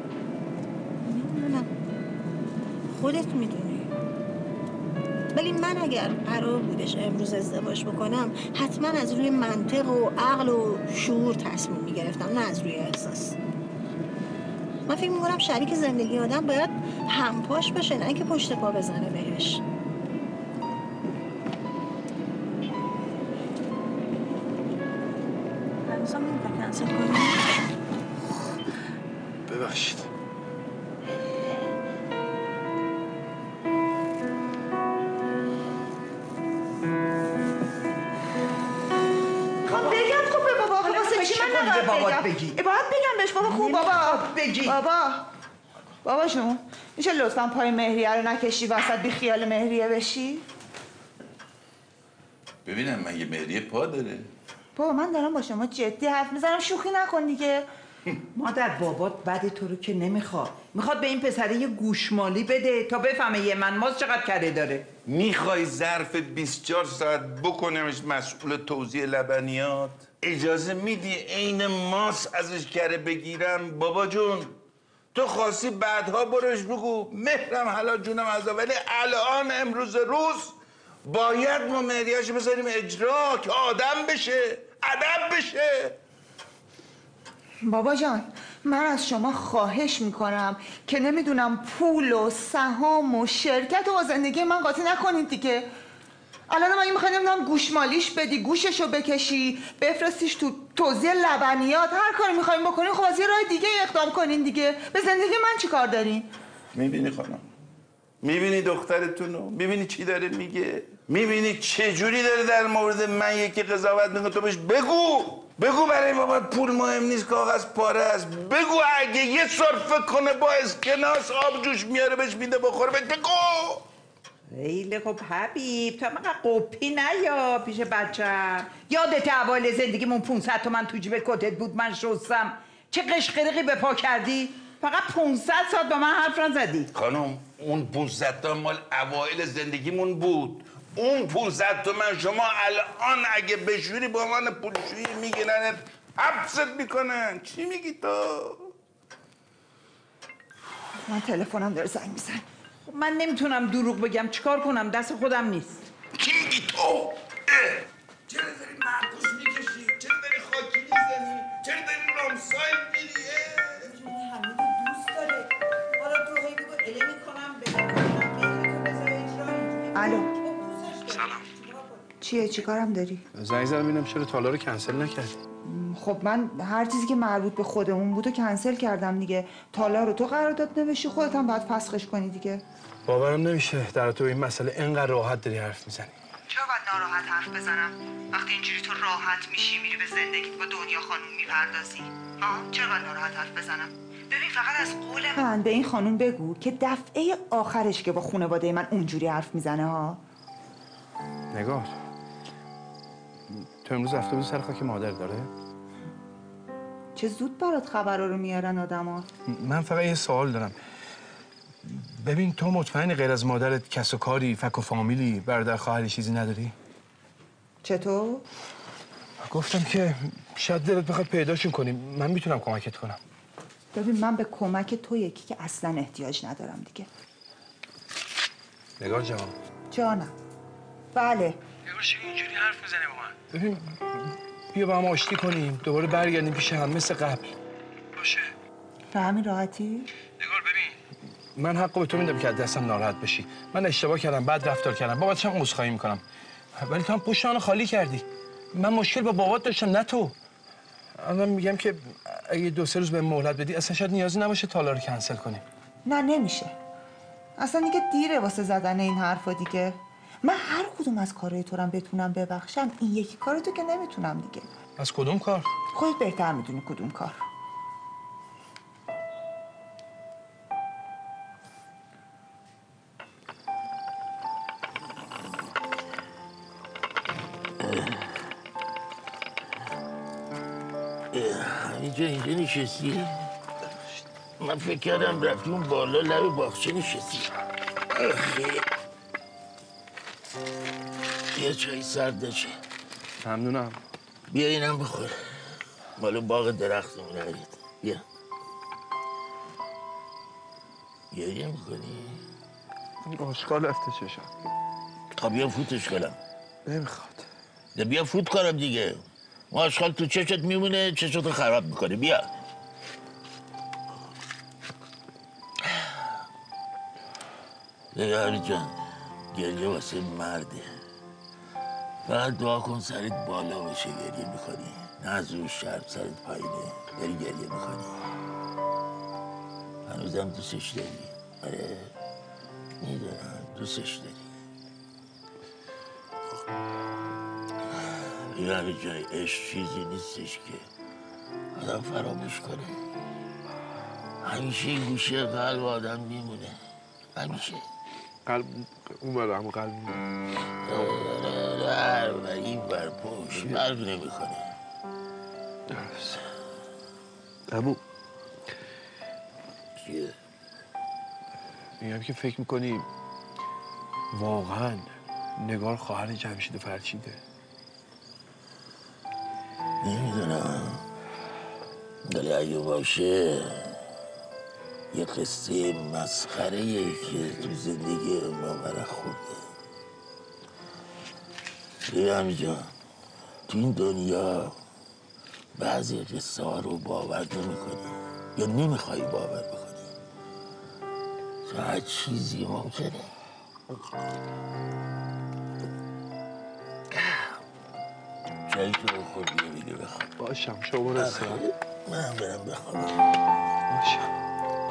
[SPEAKER 4] نه خودت میدونی. ولی من اگر قرار بودش امروز ازدواج بکنم حتما از روی منطق و عقل و شعور تصمیم میگرفتم، نه از روی احساس. من فکر میکنم شریک زندگی آدم باید همپاش باشه، نه اینکه پشت پا بزنه بهش. هنوزم نمی‌خوای کنسل کنی؟
[SPEAKER 5] ببخشید.
[SPEAKER 9] نکنی به بابات
[SPEAKER 6] بگم.
[SPEAKER 9] بگی.
[SPEAKER 6] باید بگم بهش بابا خوب بابا
[SPEAKER 9] بگی.
[SPEAKER 6] بابا بابا جون میشه لطفا پای مهریه رو نکشی وسط بی خیال مهریه بشی؟
[SPEAKER 2] ببینم من یه مهریه پا داره.
[SPEAKER 6] بابا من دارم با شما جدی حرف میزنم، شوخی نکن دیگه.
[SPEAKER 9] مادر بابات بعد تو رو که نمیخواد، میخواد به این پسره یه گوشمالی بده تا بفهمه یه من ماست چقدر کره داره.
[SPEAKER 2] میخوای ظرف بیست و چهار ساعت بکنمش مسئول توزیع لبنیات؟ اجازه میدی عین ماس ازش کره بگیرم؟ بابا جون تو خواستی بعدها بروش بگو مهرم حالا جونم عزا، ولی الان امروز روز باید ما مهریه‌اش بذاریم اجرا که آدم بشه، ادب بشه.
[SPEAKER 6] بابا جان من از شما خواهش میکنم که نمیدونم پول و سهام و شرکت و زندگی من قاطی نکنید دیگه. الان من میخوام نمیدونم گوشمالیش بدی، گوششو بکشی بفرستیش تو توزیع لبنیات، هر کاری میخوایم بکنین خب از یه راه دیگه اقدام کنین دیگه. به زندگی من چی کار دارین؟
[SPEAKER 2] میبینی خانم؟ میبینی دخترتونو؟ میبینی چی داره میگه؟ میبینی چه جوری داره در مورد من یکی قضاوت میکنه؟ تو بهش بگو بگو برای بابا پول مهم نیست، کاغذ پاره است. بگو اگه یه سرفه کنه با اسکناس آب جوش میاره بهش میده بخوره، بهش بگو.
[SPEAKER 9] خیلی خب حبیب تو مقدر قپی نیا پیش بچم. یادت اول زندگیمون پونصد تومن تو جیب کتت بود من شستم چه قشقرقی به پا کردی؟ فقط پونصد ساعت با من حرف نزدی.
[SPEAKER 2] خانم اون پونصد تا مال اوایل زندگیمون بود. اون پونصد تومن شما الان اگه بشوری با من پولشویی میگیرنت حبست میکنن. چی میگی تو؟
[SPEAKER 6] من تلفنم داره زنگ میزنه.
[SPEAKER 9] من نمیتونم دروغ بگم، چیکار کنم؟ دست خودم نیست.
[SPEAKER 2] چی میگی تو؟ اه. چرا داری معکوس میکشی؟ چرا داری خاکی میزنی؟ چرا داری رامسایل میری؟
[SPEAKER 9] حمید دوست داره. حالا تو هی بگو اله میکنم بگم
[SPEAKER 6] الو
[SPEAKER 5] سلام.
[SPEAKER 6] چیه چی کارم داری؟
[SPEAKER 5] زنگ زدم ببینم چرا تالا رو کنسل نکردی.
[SPEAKER 6] خب من هر چیزی که مربوط به خودمون بود و کنسل کردم دیگه. تالا رو تو قرارداد نوشتی، خودت هم باید فسخش کنی دیگه.
[SPEAKER 5] باورم نمیشه در تو این مسئله اینقدر راحت داری حرف میزنی.
[SPEAKER 6] چرا باید ناراحت حرف بزنم وقتی اینجوری تو راحت میشی میری به زندگیت با دنیا خانوم میپردازی؟ ها چرا باید ناراحت حرف بزنم؟ ببین فقط از قول من به این خانوم بگو که دفعه آخرش که با خانواده من اونجوری حرف میزنه ها.
[SPEAKER 5] نگار تو امروز رفته بودی سر خاک مادر داره؟
[SPEAKER 6] چه زود برات خبرا رو میارن آدما.
[SPEAKER 5] من فقط یه سوال دارم. ببین تو مطمئنی غیر از مادرت کس و کاری، فک و فامیلی، برادر خواهری چیزی نداری؟
[SPEAKER 6] چطور؟
[SPEAKER 5] گفتم که شاید دلت بخواد پیداشون کنی. من میتونم کمکت کنم.
[SPEAKER 6] ببین من به کمک تو یکی که اصلا احتیاج ندارم دیگه.
[SPEAKER 5] نگار جان.
[SPEAKER 6] جانم. بله.
[SPEAKER 5] نگار چه اینجوری حرف میزنی با من؟ ببین بیا با هم آشتی کنیم دوباره برگردیم پیش هم مثل قبل. باشه.
[SPEAKER 6] به همین راحتی؟
[SPEAKER 5] نگار ببین من حقو به تو میدم که از دستم ناراحت بشی. من اشتباه کردم، بد رفتار کردم. باباتش هم عذرخواهی میکنم. ولی تو هم پشت منو خالی کردی. من مشکل با بابات داشتم نه تو. الان میگم که اگه دو سه روز به مهلت بدی اصلا شاید نیازی نباشه تالا رو کنسل کنیم.
[SPEAKER 6] نه نمیشه. اصلا دیگه دیره واسه زدن این حرفا دیگه. من هر کدوم از کارهای تو رو بتونم ببخشم، این یکی کارتو که نمیتونم دیگه.
[SPEAKER 5] از کدوم کار؟
[SPEAKER 6] خودت بهتر میدونی کدوم کار.
[SPEAKER 10] اینجا اینجا نشستی؟ من فکر کردم رفتی اون بالا لب باغچه نشستی. آخه بیا چای سرد داشه.
[SPEAKER 5] ممنونم.
[SPEAKER 10] بیا اینم بخور. مال باغ درختمون هرید. بیا گریه میکنی؟
[SPEAKER 5] آشغال رفته چشم.
[SPEAKER 10] خب بیا فوتش کنم.
[SPEAKER 5] نمیخواد.
[SPEAKER 10] بیا فوت کنم دیگه. ما آشغال تو چشت میمونه چشتو خراب میکنه. بیا نگاری جان گریه واسه مرده. فقط دعا کن سرت بالا بشه گریه میکنی، نه از روی شرب سرت پایینه داری گریه میکنی. هنوزم دوستش داری؟ آره میدونم دوستش داری. نگاری جان عشق چیزی نیستش که آدم فراموش کنه. همیشه این گوشه قلب آدم میمونه. همیشه.
[SPEAKER 5] قلب اون برای همون قلب میمونه.
[SPEAKER 10] هر و این بر پشت فرق نمی کنه.
[SPEAKER 5] درست. عمو
[SPEAKER 10] چیه؟
[SPEAKER 5] میگم که فکر میکنی واقعا نگار خواهر جمشید فرچیده؟
[SPEAKER 10] نمیدونم، ولی اگه باشه یه قصه مسخره ای که تو زندگی ما برای خورده. ریحان جان، تو این دنیا بعضی قصه ها رو باور نمی کنی یا نمیخوای باور بکنی. تو هر چیزی ممکنه. جایی تو رو خود بیا بگه بخواب.
[SPEAKER 5] باشم شما برو استراحت.
[SPEAKER 10] من برم بخوابم.
[SPEAKER 5] باشم.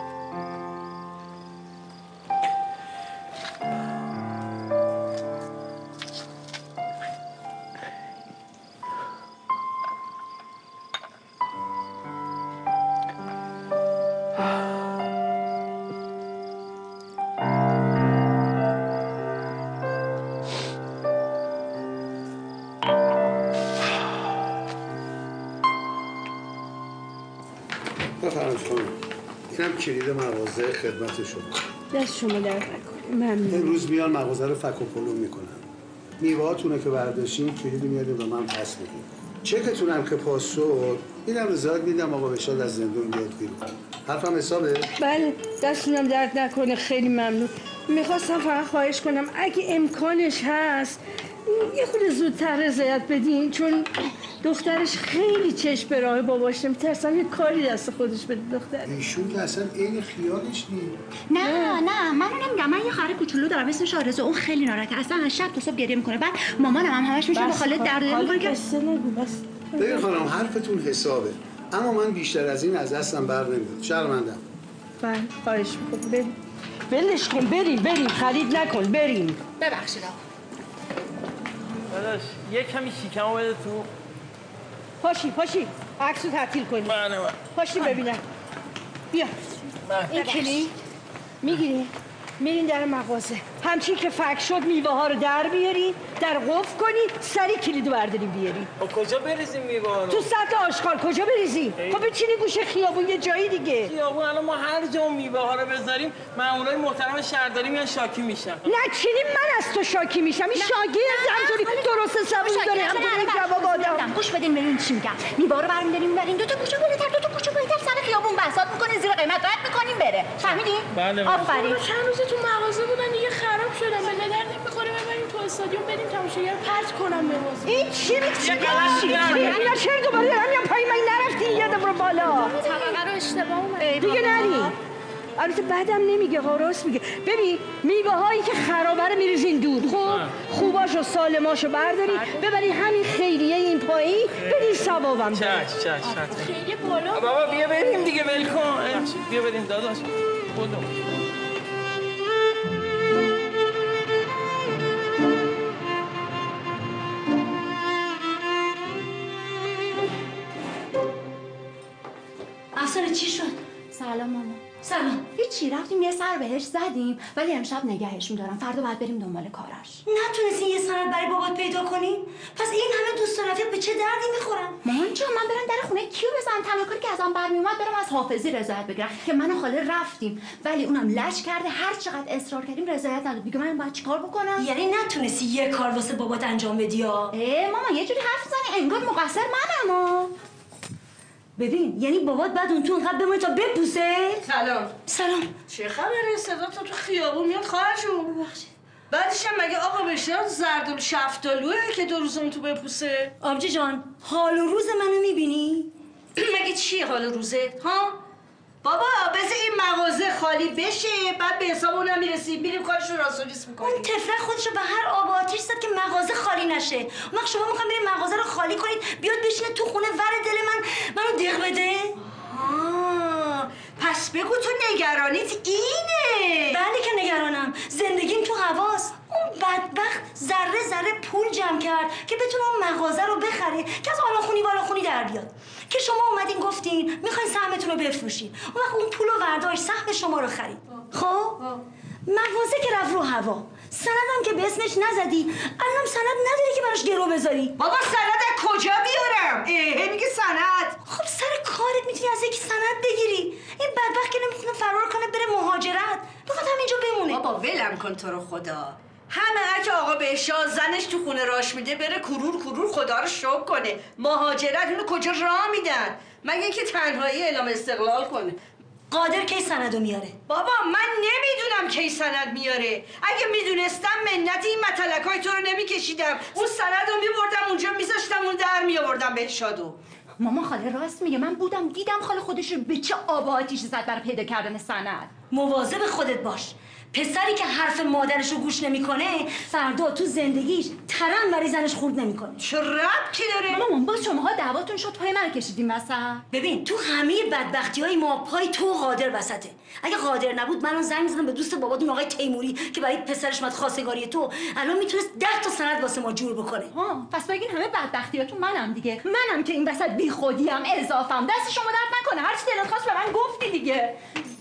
[SPEAKER 7] بفرمایید خانم. اینم کلید مغازه خدمت شما.
[SPEAKER 6] دست شما درد نکنه. ممنون.
[SPEAKER 7] امروز میان مغازه رو فک و پلو میکنن. میوهاتونه که برداشتین کلید میادین به من پس میدین. چکتونم که پاس شد اینم رضایت میدم آقا بشاد از زندون بیاد بیرون. حرفم حسابه؟
[SPEAKER 6] بله دستونم درد نکنه. خیلی ممنون. میخواستم فقط خواهش کنم اگه امکانش هست یه خود زودتر رضایت بدین، چون دخترش خیلی چشم به راه باباشه. میترسم یه کاری دست خودش بده دختر.
[SPEAKER 7] ایشون که اصلا عین خیالش نیست.
[SPEAKER 8] نه نه من نمیگم. من یه خواهر کوچولو دارم اسمش آرزو. اون خیلی ناراحته، اصلا از شب تا صبح گریه میکنه. بعد مامانم هم همش میشه به خاله درد دل میکنه که
[SPEAKER 6] بس نگو بس.
[SPEAKER 7] ببین خانم حرفتون حسابه، اما من بیشتر از این از دستم بر نمیاد. شرمندم.
[SPEAKER 6] بله خواهش میکنم. بریم ولش کن. بریم بریم خرید نکن. بریم.
[SPEAKER 8] ببخشید آقا.
[SPEAKER 1] داداش یه کمی شیکمو بده تو.
[SPEAKER 6] پاشی پاشی عکسو تعطیل کنی.
[SPEAKER 1] بله بله.
[SPEAKER 6] پاشی ببینم. بیا این کلید میگیری میرین در مغازه، همچین که فک شد میوه ها رو در بیاری، در قفل کنی، سری کلیدو برداریم بیاری.
[SPEAKER 1] خب کجا بریزیم میوه ها رو؟
[SPEAKER 6] تو سطح آشغال. کجا بریزی؟ خب بچینی گوشه خیابون یه جایی دیگه.
[SPEAKER 1] خیابون الان ما هر جا میوه ها رو بذاریم مامورای محترم شهرداری میان شاکی میشن.
[SPEAKER 6] نچینی من از تو شاکی میشم. این شاگرد همطوری درست حسابی داره همطوری جواب آدم.
[SPEAKER 8] گوش بدین ببین چی میگم. میوه رو برمی‌داریم میبرین دو تا کوچه بالاتر دو تا کوچه بالاتر سر خیابون بساط میکنین زیر قیمت رد میکنین بره. فهمیدین؟
[SPEAKER 1] بله.
[SPEAKER 8] آفرین.
[SPEAKER 11] چند روز تو مغازه بودن دیگه خراب شدن. به نظر نمیخوره ببریم تو استادیوم بدیم تماشاگر پرت کنم به بازی.
[SPEAKER 6] این چی میگی؟ اینا چرا دوباره دارم میام پایین؟ من نرفتی یادم رو بالا.
[SPEAKER 11] طبقه رو اشتباه اومد.
[SPEAKER 6] دیگه نری. البته بعدم نمیگه راست میگه. ببین میوه هایی که خرابه رو میریزین دور. خب خوباشو سالماشو برداری ببری همین خیریه این پایین بدین ثوابم.
[SPEAKER 1] چش چش چش.
[SPEAKER 11] خیلی بالا.
[SPEAKER 1] بابا بیا بریم دیگه ول کن. بیا بریم داداش. بودو.
[SPEAKER 8] افسانه چی شد؟ سلام ماما. سلام. هیچی رفتیم یه سر بهش زدیم ولی امشب نگهش می‌دارم. فردا باید بریم دنبال کارش.
[SPEAKER 12] نتونستی یه سند برای بابات پیدا کنی؟ پس این همه دوست رفیق به چه دردی میخورن؟
[SPEAKER 8] مامان جان من برم در خونه کیو بزنم؟ تنها کاری که ازم برمیومد برم از حافظی رضایت بگیرم که من و خاله رفتیم ولی اونم لج کرده. هر چقدر اصرار کردیم رضایت نداد. میگه من باید چیکار بکنم؟
[SPEAKER 12] یعنی نتونستی یه کار واسه بابات انجام بدی ها؟
[SPEAKER 8] ای ماما یه جوری حرف زنی انگار مقصر منم ها.
[SPEAKER 12] ببین یعنی بابات بعد اون تو انقدر بمونه تا بپوسه؟
[SPEAKER 6] سلام.
[SPEAKER 12] سلام.
[SPEAKER 6] چه خبره؟ صدا تو تو خیابون میاد خواهر جون.
[SPEAKER 12] ببخشید.
[SPEAKER 6] بعدش هم مگه آقا بشار زردالو شفتالوئه که دو روز اون تو بپوسه؟
[SPEAKER 12] آبجی جان حال و روز منو میبینی؟
[SPEAKER 6] مگه چی حال و روزه؟ ها؟ بابا بذار این مغازه خالی بشه بعد به حساب اونم میرسیم میریم کارشو راستوریس میکنیم.
[SPEAKER 12] اون تفلک خودشو به هر آب و آتیش زد که مغازه خالی نشه. اون وقت شما میخواین برید مغازه رو خالی کنید بیاد بشینه تو خونه ور دل من منو دق بده؟
[SPEAKER 6] آه پس بگو تو نگرانیت اینه.
[SPEAKER 12] بله که نگرانم. زندگیم تو هواست. اون بدبخت ذره ذره پول جمع کرد که بتونه اون مغازه رو بخره که از آلاخونی بالاخونی در بیاد. که شما اومدین گفتین میخواین سهمتون رو بفروشین. اون وقت اون پول رو برداشت سهم شما رو خرید. خب مغازه که رفت رو هوا، سندم که به اسمش نزدی، الانم سند نداری که براش گرو بذاری.
[SPEAKER 9] بابا سند از کجا بیارم؟ اه میگه سند.
[SPEAKER 12] خب سر کارت میتونی از یکی سند بگیری. این بدبخت که نمیتونه فرار کنه بره مهاجرت، بخواد همینجا بمونه.
[SPEAKER 6] بابا ولم کن تو رو خدا. همه که آقا بهشاد زنش تو خونه راش میده بره کرور کرور خدا رو شکر کنه. مهاجرت اونو کجا راه میدن؟ مگه اینکه تنهایی اعلام استقلال کنه.
[SPEAKER 12] قادر کی سندو میاره؟
[SPEAKER 6] بابا من نمیدونم کی سند میاره. اگه میدونستم منت این متلکای تو رو نمیکشیدم. اون سند رو میبردم اونجا میذاشتم اون در میآوردم بهشادو.
[SPEAKER 8] ماما خاله راست میگه، من بودم دیدم خاله خودش رو به چه آب و آتیشی زد برای پیدا کردن سند.
[SPEAKER 12] مواظب خودت باش. پسری که حرف مادرش رو گوش نمیکنه فردا تو زندگیش ترن برای زنش خورد نمیکنه.
[SPEAKER 6] چه ربطی داره؟
[SPEAKER 8] مامان باز شماها دعواتون شد پای من کشیدین وسط.
[SPEAKER 12] ببین تو همه بدبختی‌های ما پای تو قادر وسطه. اگه قادر نبود من زنگ می‌زدم به دوست باباتون آقای تیموری که برای پسرش مد خواستگاری تو، الان میتونست ده تا سند واسه ما جور بکنه.
[SPEAKER 8] ها پس بگین همه بدبختیاتون منم دیگه. منم که این وسط بیخودیام، اضافم. دست شما درد نکنه. هر چی دلت خواست به من گفتی دیگه.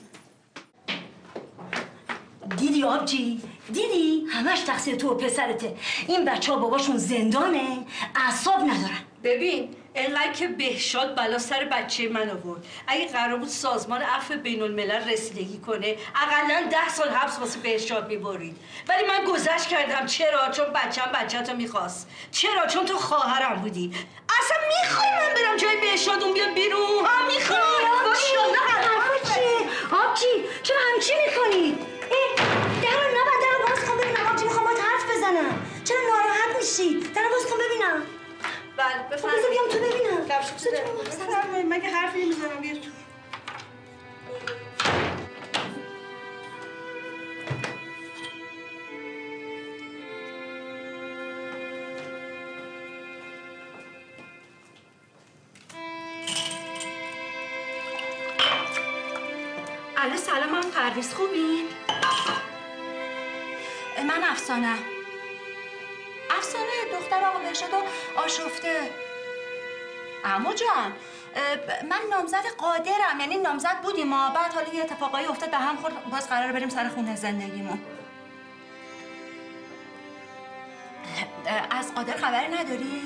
[SPEAKER 12] دیدی آبجی؟ دیدی؟ همش تقصیر تو و پسرته. این بچه ها باباشون زندانه، اعصاب ندارن.
[SPEAKER 6] ببین اینقدر که بهشاد بلا سر بچه من آورد، اگه قرار بود سازمان عفو بین الملل رسیدگی کنه اقلا ده سال حبس واسه بهشاد میبرید. ولی من گذشت کردم. چرا؟ چون بچم بچه‌تو میخواست. چرا؟ چون تو خواهرم بودی. اصلا میخوای من برم جای بهشاد اون بیاد بیرون؟ ها میخوای؟
[SPEAKER 12] آبجی چرا همچی میکنی؟ درو نبند، درو باز کن ببینم. آبجی میخوام باید حرف بزنم. چرا ناراحت میشی؟ درو باز کن ببینم.
[SPEAKER 6] بله بفرمایید.
[SPEAKER 12] بذار بیام تو ببینم.
[SPEAKER 6] بفرمایید. مگه حرفی نمیزنم. بیا تو.
[SPEAKER 8] الو سلام، من پرویز. خوبی؟ من افسانه افسانه دختر آقا بهشاد و آشفته. عمو جان من نامزد قادرم، یعنی نامزد بودیم ما، بعد حالا یه اتفاقایی افتاد به هم خورد، باز قراره بریم سر خونه زندگیمون. از قادر خبری نداری؟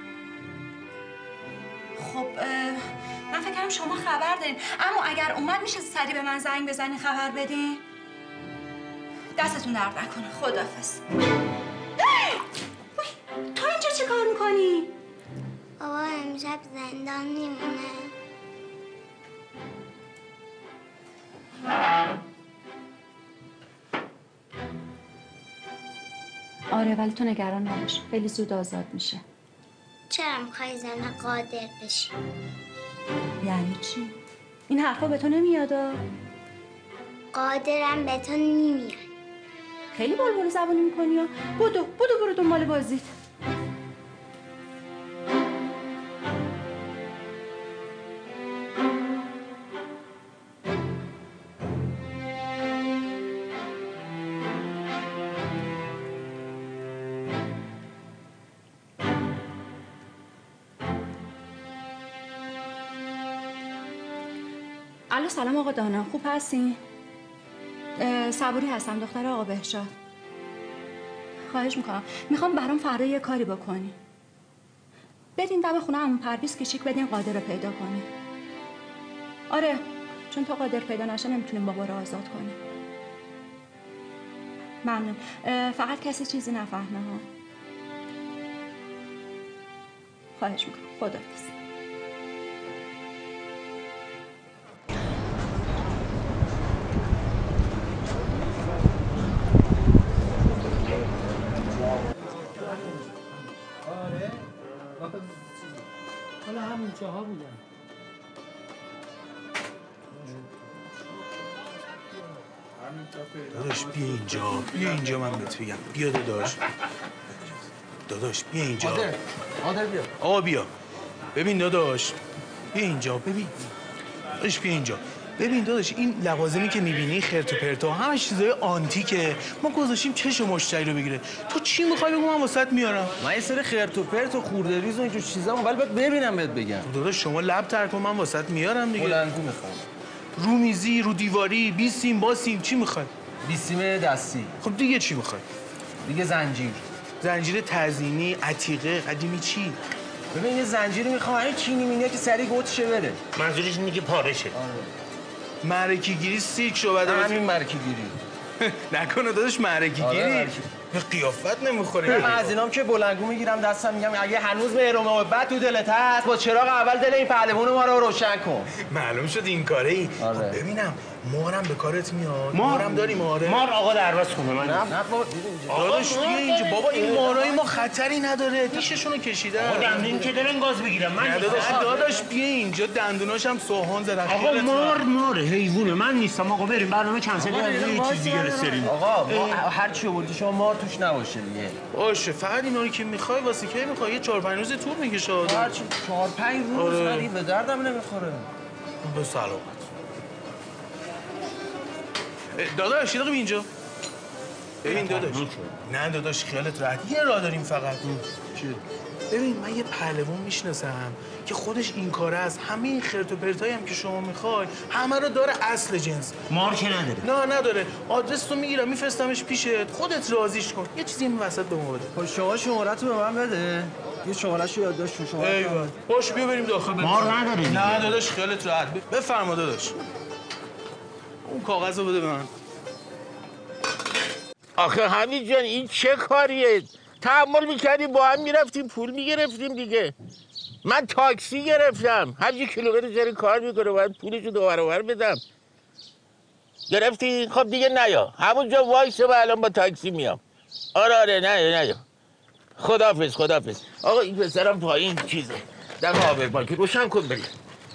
[SPEAKER 8] خب من فکر کنم شما خبر دارین، اما اگر اومد میشه سریع به من زنگ بزنین خبر بدین. دستتون درد نکنه. خداحافظ. تو اینجا چه کار میکنی؟
[SPEAKER 13] بابا امشب زندان میمونه.
[SPEAKER 8] آره ولی تو نگران نباش، خیلی زود آزاد میشه.
[SPEAKER 13] چرا میخوای زن قادر بشی؟
[SPEAKER 8] یعنی چی؟ این حرفا به تو نمیادا؟
[SPEAKER 13] قادرم به تو نمیاد.
[SPEAKER 8] خیلی بلبل زبانی میکنی ها. بودو بودو برو دنبال بازیت. الو سلام آقا دانا، خوب هستین؟ صبوری هستم، دختر آقا بهشاد. خواهش میکنم میخوام برام فردا یه کاری بکنی. بدین دم خونه عمو پرویز کشیک بدین قادر رو پیدا کنی. آره چون تا قادر پیدا نشه نمیتونیم بابا رو آزاد کنیم. ممنون. فقط کسی چیزی نفهمه ها. خواهش میکنم. خداحافظ.
[SPEAKER 14] حالا همون جاها بودن.
[SPEAKER 15] داداش بیا اینجا، بیا اینجا من بهت بگم. بیا داداش. داداش بیا اینجا.
[SPEAKER 7] قادر قادر بیا.
[SPEAKER 15] آقا بیا. ببین داداش بیا اینجا، ببین. داداش بیا اینجا. ببین داداش این لوازمی که میبینی خرت و پرتا همش چیزای آنتیکه. ما گذاشتیم چشم مشتری رو بگیره. تو چی میخوای بگو من واسط میارم؟
[SPEAKER 1] من یه سری خرت و پرت و خورده ریز و اینجور چیزا ولی باید ببینم بهت بگم.
[SPEAKER 15] داداش شما لب تر کن من واسط میارم دیگه.
[SPEAKER 1] بلندگو میخوام.
[SPEAKER 15] رو میزی، رو دیواری، بی سیم با سیم چی میخوای؟
[SPEAKER 1] بی سیم دستی.
[SPEAKER 15] خب دیگه چی میخوای؟
[SPEAKER 1] دیگه زنجیر.
[SPEAKER 15] زنجیر تزیینی، عتیقه، قدیمی چی؟
[SPEAKER 1] ببین یه زنجیری میخوام همین چینی مینیه که سریع گوتشه بره.
[SPEAKER 3] منظورش اینه که پارشه.
[SPEAKER 15] آره. معرکی گیری سیرک شو بعد
[SPEAKER 1] همین معرکی گیری.
[SPEAKER 15] نکنه داداش معرکی گیری. به قیافت نمیخوره.
[SPEAKER 1] من از اینام که بلنگو میگیرم دستم میگم اگه هنوز مهرم محبت تو دلت هست با چراغ اول دل این پهلوان ما رو روشن کن.
[SPEAKER 15] معلوم شد این کاره ای.
[SPEAKER 1] آره.
[SPEAKER 15] خب ببینم مارم به کارت میاد. مارم داریم آره.
[SPEAKER 3] مار آقا درواز خونه من.
[SPEAKER 1] نه نه بابا
[SPEAKER 15] داداش دیگه اینجا بابا این مارای ما خطری نداره. دیششونو کشیدن.
[SPEAKER 3] آقا دندون که دارن گاز بگیرم. من
[SPEAKER 15] نه داداش داداش بیا اینجا دندوناش هم سوهان زدن.
[SPEAKER 3] آقا مار مار حیوونه من نیستم آقا بریم برنامه کنسل کردیم یه چیز دیگه رسیدیم.
[SPEAKER 1] آقا ما هر چی آوردی شما مار توش نباشه دیگه.
[SPEAKER 15] باشه فقط اینا رو که میخوای واسه کی میخوای یه چهار پنج روز طول میکشه آدم.
[SPEAKER 1] هر چی چهار پنج روز ولی به دردم نمیخوره.
[SPEAKER 15] به سلامت. داداش یه دقیقه اینجا. ببین داداش. نه داداش خیالت راحت. یه راه داریم فقط. چی؟ ببین من یه پهلوان میشناسم که خودش این کاره است. همه این خرت و پرتایی هم که شما میخوای همه رو داره اصل جنس.
[SPEAKER 3] مار که نداره.
[SPEAKER 15] نه نداره. آدرس رو میگیرم میفرستمش پیشت. خودت راضیش کن. یه چیزی این وسط به ما بده.
[SPEAKER 1] خب شما شماره‌تو به من بده. یه شماره‌شو یادداشت کن شما.
[SPEAKER 15] ایول. باش بیا بریم داخل.
[SPEAKER 3] مار نداره دیگه.
[SPEAKER 15] نه داداش خیالت راحت. بفرما داداش. اون کاغذ رو بده به من.
[SPEAKER 10] آخه حمید جان این چه کاریه؟ تحمل میکردیم با هم میرفتیم پول میگرفتیم دیگه. من تاکسی گرفتم. هر چی کیلومتر جاری کار میکنه باید پولشو دو برابر بدم. گرفتی؟ خب دیگه نیا. همونجا وایسه و الان با تاکسی میام. آره آره نه نه. خداحافظ خداحافظ. آقا این پسرم پایین چیزه. دم آب بانکی روشن کن بریم.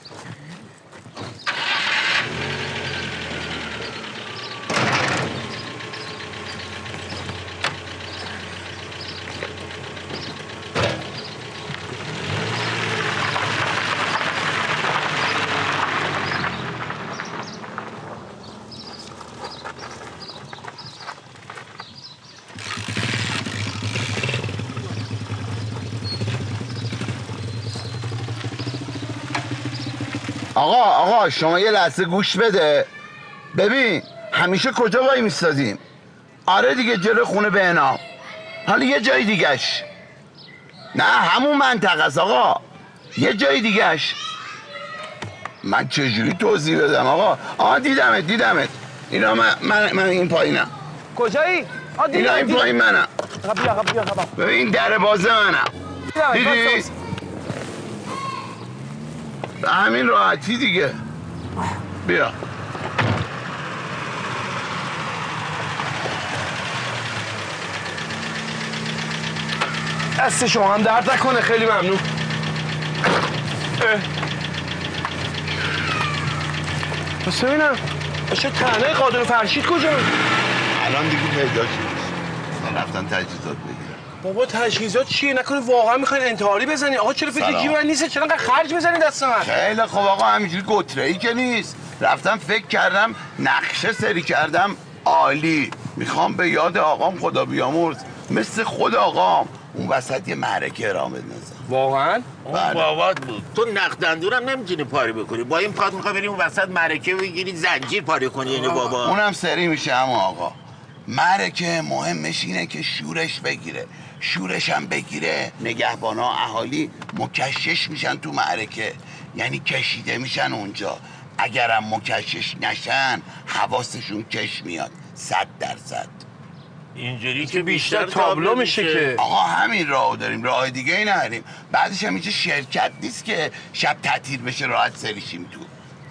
[SPEAKER 2] آقا آقا شما یه لحظه گوش بده. ببین همیشه کجا وای میستادیم؟ آره دیگه جلو خونه به انام. حالا یه جای دیگهش. نه همون منطقه است آقا. یه جای دیگهش. من چجوری توضیح بدم آقا؟ آها دیدمت دیدمت. اینا من من, من این پایینم.
[SPEAKER 1] کجایی؟
[SPEAKER 2] اینا این پایین منم.
[SPEAKER 1] بیا بیا بیا.
[SPEAKER 2] ببین در بازه منم. دیدی؟ به همین راحتی دیگه. بیا
[SPEAKER 5] دست شما هم درد نکنه خیلی ممنون. پس ببینم باشه تنه قادر فرشید کجا؟
[SPEAKER 2] الان دیگه پیدا شد. رفتن تجهیزات بگیرن.
[SPEAKER 5] بابا تجهیزات چیه؟ نکنه واقعا میخواین انتحاری بزنی؟ آقا چرا فکر جیب من نیست؟ چرا انقدر خرج میزنی دست من؟
[SPEAKER 2] خیلی خب آقا همینجوری گتره‌ای که نیست. رفتم فکر کردم نقشه سری کردم عالی. میخوام به یاد آقام خدا بیامرز مثل خود آقام اون وسط یه معرکه راه بندازم.
[SPEAKER 5] واقعا؟
[SPEAKER 10] اون بابات بود. تو نقدندونم نمیتونی پاری بکنی. با این پات میخوای بریم اون وسط معرکه بگیری زنجیر پاری کنی یعنی بابا.
[SPEAKER 2] اونم سری میشه اما آقا. معرکه مهمش اینه که شورش بگیره. شورش هم بگیره نگهبانا اهالی مکشش میشن تو معرکه. یعنی کشیده میشن اونجا. اگرم مکشش نشن حواسشون کش میاد. صد درصد.
[SPEAKER 10] اینجوری که
[SPEAKER 5] بیشتر تابلو میشه که.
[SPEAKER 2] آقا همین راهو داریم. راه دیگه ای نداریم. بعدش هم اینجا شرکت نیست که شب تعطیل بشه راحت سریشیم تو.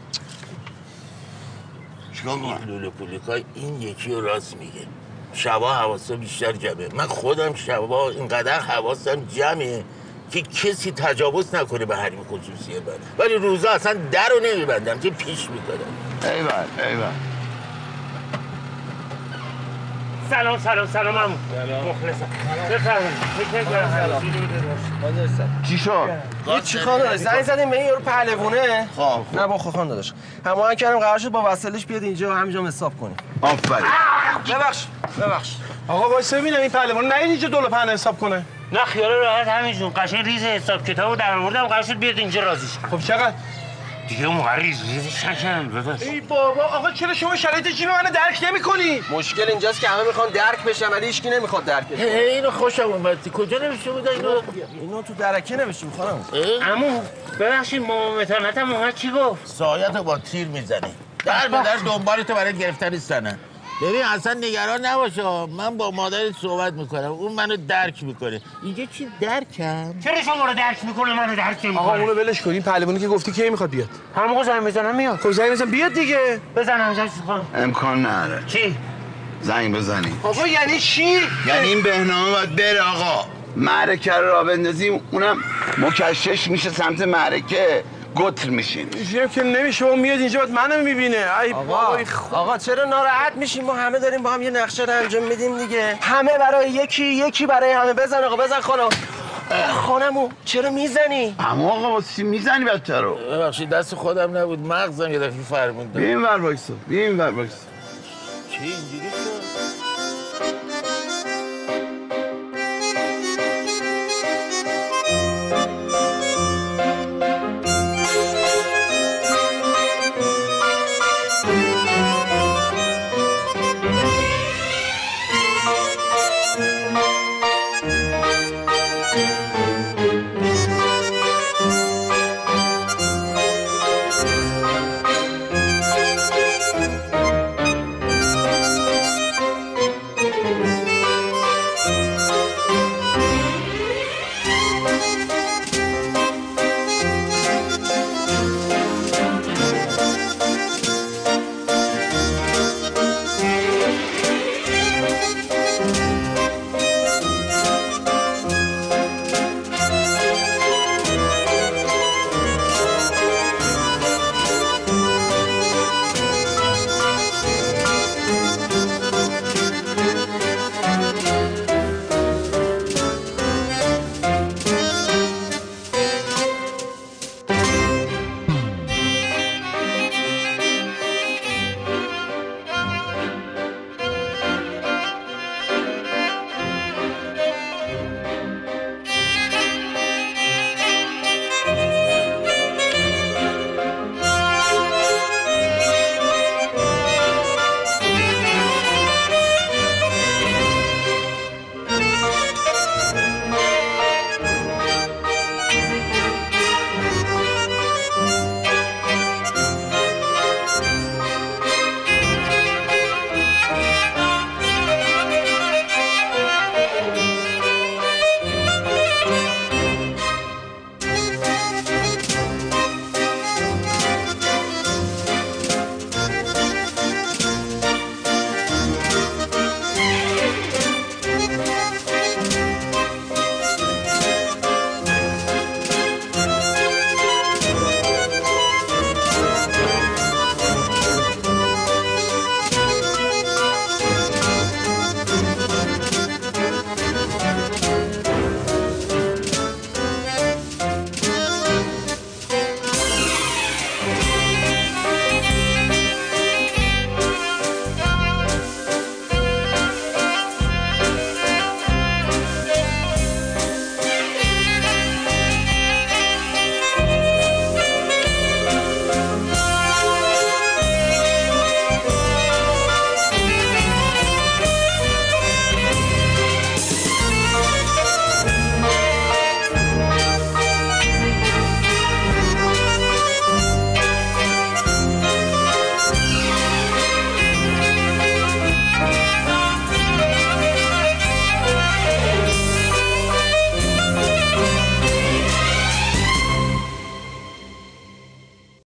[SPEAKER 10] چیکار کنم؟ لوله پولیکای این یکی رو راست میگه. شبا حواسا بیشتر جمعه. من خودم شبا اینقدر حواسم جمعه که کسی تجاوز نکنه به حریم خصوصی من. ولی روزا اصلا در رو نمیبندم که پیش میکنم.
[SPEAKER 2] ایول ایول.
[SPEAKER 3] سلام سلام سلام عمو. مخلصم. بفرمایید.
[SPEAKER 2] چی شد؟
[SPEAKER 1] چی خان داداش زنگ زدیم به این یارو پهلوونه.
[SPEAKER 2] خب
[SPEAKER 1] نه با خان داداش. هماهنگ کردیم قرار شد با وسیلش بیاد اینجا و همینجا حساب کنیم.
[SPEAKER 2] آفرین.
[SPEAKER 1] ببخش ببخش.
[SPEAKER 15] آقا وایس ببینم این پهلوان نه اینجا دلار پهن حساب کنه.
[SPEAKER 3] نه خیال راحت همینجون قشنگ ریز حساب کتابو در آوردم قرار شد بیاد اینجا راضیش.
[SPEAKER 15] خب چقدر؟
[SPEAKER 3] دیگه موقع ریز ریزش نکنم داداش.
[SPEAKER 15] ای بابا آقا چرا شما شرایط جیب منو درک نمی‌کنی؟
[SPEAKER 1] مشکل اینجاست که همه میخوان درک بشن ولی هیچکی نمیخواد درک بشه.
[SPEAKER 10] اینو خوشم اومد. کجا نوشته بود اینو؟
[SPEAKER 1] اینو تو درکه نوشتیم خانم.
[SPEAKER 3] عمو ببخشید مامان متانتم اومد چی گفت؟
[SPEAKER 10] سایتو با تیر میزنی. در به در دنبالتو برای گرفتن سنه. ببین اصلا نگران نباشه من با مادرت صحبت میکنم اون منو درک میکنه. اینجا چی درکم؟
[SPEAKER 3] چرا شما رو درک میکنه منو درک نمیکنه؟
[SPEAKER 15] آقا اونو ولش کن این پهلوانی که گفتی کی میخواد بیاد؟
[SPEAKER 3] همون موقع زنگ بزنم میاد.
[SPEAKER 15] خب زنگ بزن بیاد دیگه.
[SPEAKER 3] بزنم زنگ خانم.
[SPEAKER 2] امکان نداره.
[SPEAKER 3] چی؟
[SPEAKER 2] زنگ بزنی.
[SPEAKER 15] آقا یعنی چی؟
[SPEAKER 2] یعنی این بهنامه باید بره آقا. معرکه رو راه بندازیم اونم مکشش میشه سمت معرکه. گتر میشین.
[SPEAKER 15] اینجوری که نمیشه اون میاد اینجا بعد منو میبینه. ای
[SPEAKER 1] آقا آقا چرا ناراحت میشیم ما همه داریم با هم یه نقشه رو انجام میدیم دیگه. همه برای یکی یکی برای همه. بزن آقا بزن خانم. خانمو چرا میزنی؟
[SPEAKER 2] اما آقا واسه چی میزنی بچه رو؟
[SPEAKER 10] ببخشید دست خودم نبود مغزم یه دفعه فرموند.
[SPEAKER 2] بیا این ور وایسا. بیا این ور وایسا.
[SPEAKER 10] چی اینجوری